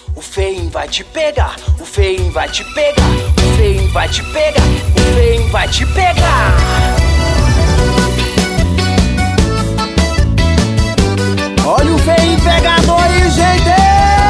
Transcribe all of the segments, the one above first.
o feinho vai te pegar, o feinho vai te pegar, o feinho vai te pegar, o feinho vai te pegar. Olha o feinho pegador aí, gente!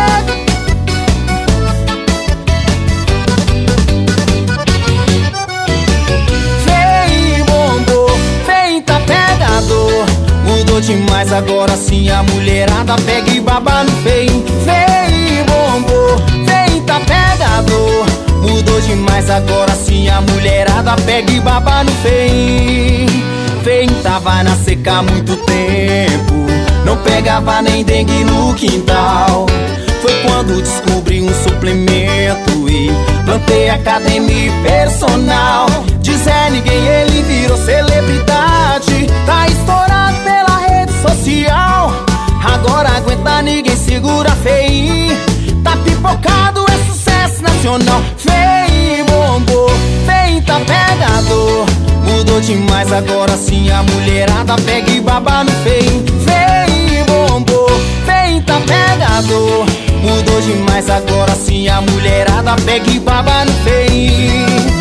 Feinho bombou, feinho tá pegador. Mudou demais, agora sim a mulherada pega e baba no feinho. Feinho bombou, feinho tá pegador. Mudou demais, agora sim a mulherada pega e baba no feinho. Feinho tava na seca há muito tempo, não pegava nem dengue no quintal. Foi quando descobri um suplemento e plantei academia e personal. De Zé Ninguém ele virou celebridade, tá estourado pela rede social. Agora aguenta, ninguém segura feinho, tá pipocado, é sucesso nacional. Feinho bombou, feinho tá pegador. Mudou demais, agora sim a mulherada pega e baba no feinho. Feinho bombou, feinho tá pegador. Mudou demais, agora sim a mulherada pega e baba no feinho.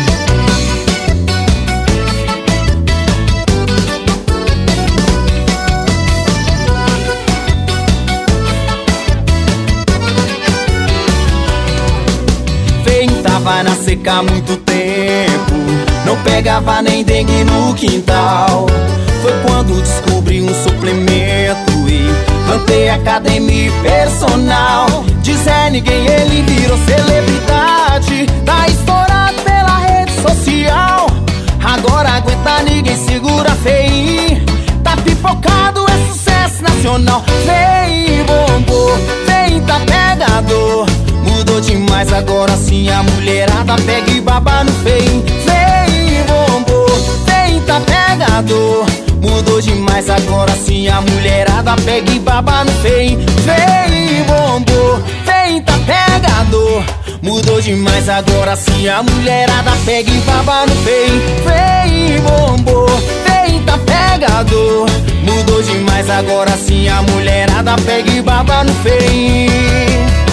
Feinho tava na seca há muito tempo, não pegava nem dengue no quintal. Foi quando descobri um suplemento e plantei academia e personal. De Zé Ninguém ele virou celebridade, tá estourado pela rede social. Agora aguenta, ninguém segura feinho, tá pipocado, é sucesso nacional. Feinho bombou, feinho tá pegador. Mudou demais, agora sim a mulherada pega e baba no feinho. Feinho bombou, feinho tá pegador. Mudou demais, agora sim a mulherada pega e baba no feinho. Feinho bombou, feinho tá pegador. Mudou demais, agora sim a mulherada pega e baba no feinho. Feinho bombou, feinho tá pegador. Mudou demais, agora sim a mulherada pega e baba no feinho.